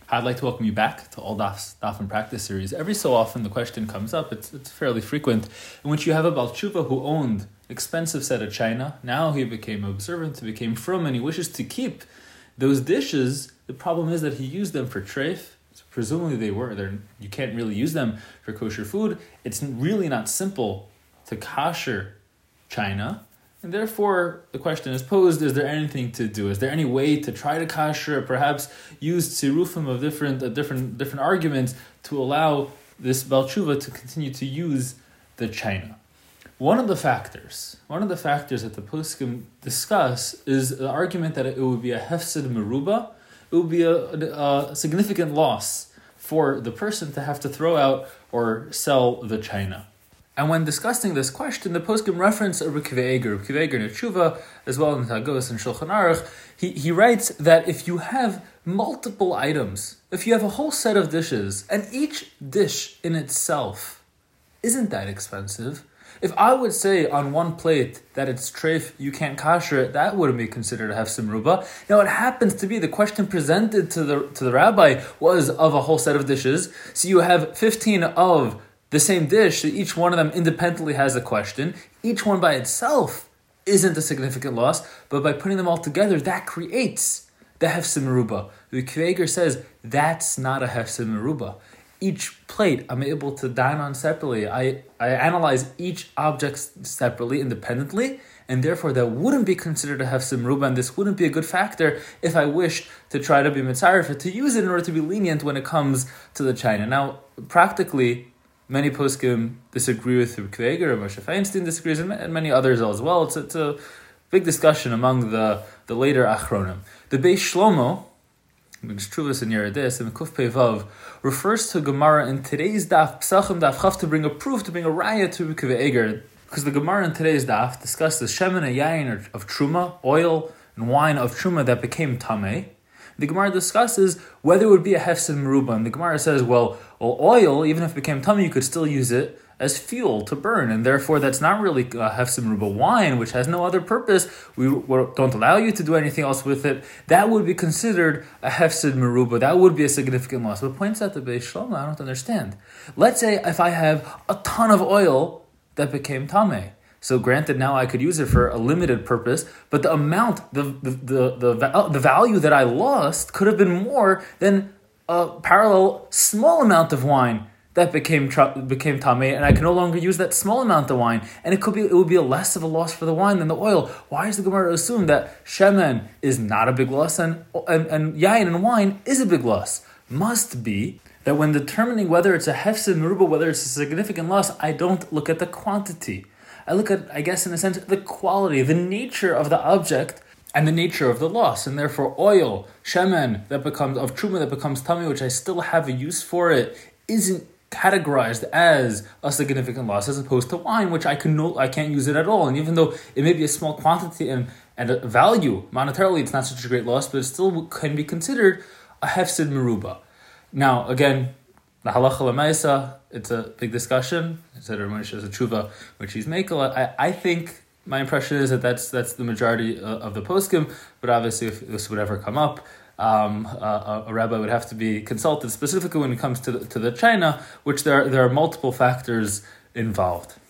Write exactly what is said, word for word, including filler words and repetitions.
I'd like to welcome you back to All Daf's Daf and Practice series. Every so often the question comes up, it's it's fairly frequent, in which you have a Baal Tshuva who owned expensive set of china. Now he became observant, he became frum, and he wishes to keep those dishes. The problem is that he used them for treif. So presumably they were. They're, you can't really use them for kosher food. It's really not simple to kasher china. And therefore, the question is posed, is there anything to do? Is there any way to try to kasher, perhaps use tzirufim of different uh, different different arguments to allow this Baal Tshuva to continue to use the china? One of the factors, one of the factors that the poskim discuss is the argument that it would be a hefsid meruba. It would be a, a, a significant loss for the person to have to throw out or sell the china. And when discussing this question, the poskim reference Rabbi Akiva Eiger, Rabbi Akiva Eiger in Tshuva, as well in Tagos and Shulchan Aruch. He, he writes that if you have multiple items, if you have a whole set of dishes, and each dish in itself isn't that expensive, if I would say on one plate that it's treif, you can't kasher it, that wouldn't be considered a hefsid meruba. Now it happens to be the question presented to the to the rabbi was of a whole set of dishes. So you have fifteen of the same dish, so each one of them independently has a question. Each one by itself isn't a significant loss, but by putting them all together, that creates the hefsid meruba. The Akiva Eiger says that's not a hefsid meruba. Each plate I'm able to dine on separately. I, I analyze each object separately, independently, and therefore that wouldn't be considered a hefsid meruba, and this wouldn't be a good factor if I wished to try to be mitzaref, to use it in order to be lenient when it comes to the china. Now, practically, many poskim disagree with Rabbi Akiva Eiger, Moshe Feinstein disagrees, and many others as well. It's, it's a big discussion among the, the later Achronim. The Beis Shlomo, which Truvas in Yeridis, and Kuf Pei Vav, refers to Gemara in today's Daf, Psachim Daf Chav, to bring a proof, to bring a raya to Rabbi Akiva Eiger, because the Gemara in today's Daf discusses shemen and yayin of Truma, oil and wine of Truma that became Tameh. The Gemara discusses whether it would be a hefsid meruba, and the Gemara says, well, well, oil, even if it became tummy, you could still use it as fuel to burn, and therefore that's not really a hefsid meruba. Wine, which has no other purpose, we don't allow you to do anything else with it, that would be considered a hefsid meruba. That would be a significant loss. But points out the Beis Shlomo, I don't understand. Let's say if I have a ton of oil that became tameh. So granted, now I could use it for a limited purpose, but the amount, the the the the, the value that I lost could have been more than a parallel small amount of wine that became became tameh, and I can no longer use that small amount of wine, and it could be it would be a less of a loss for the wine than the oil. Why is the Gemara assume that shemen is not a big loss and and, and yayin and wine is a big loss? Must be that when determining whether it's a hefsid meruba, whether it's a significant loss, I don't look at the quantity. I look at, I guess, in a sense, the quality, the nature of the object, and the nature of the loss. And therefore, oil, shemen, that becomes, of truma that becomes tummy, which I still have a use for it, isn't categorized as a significant loss, as opposed to wine, which I can no, I can't use it at all. And even though it may be a small quantity and, and a value, monetarily, it's not such a great loss, but it still can be considered a hefsid meruba. Now, again, the halacha l'maisa, it's a big discussion. I said Ramesh is a tshuva, which he's making. I, I think my impression is that that's that's the majority of the poskim. But obviously, if this would ever come up, um, a, a rabbi would have to be consulted specifically when it comes to the, to the china, which there there are multiple factors involved.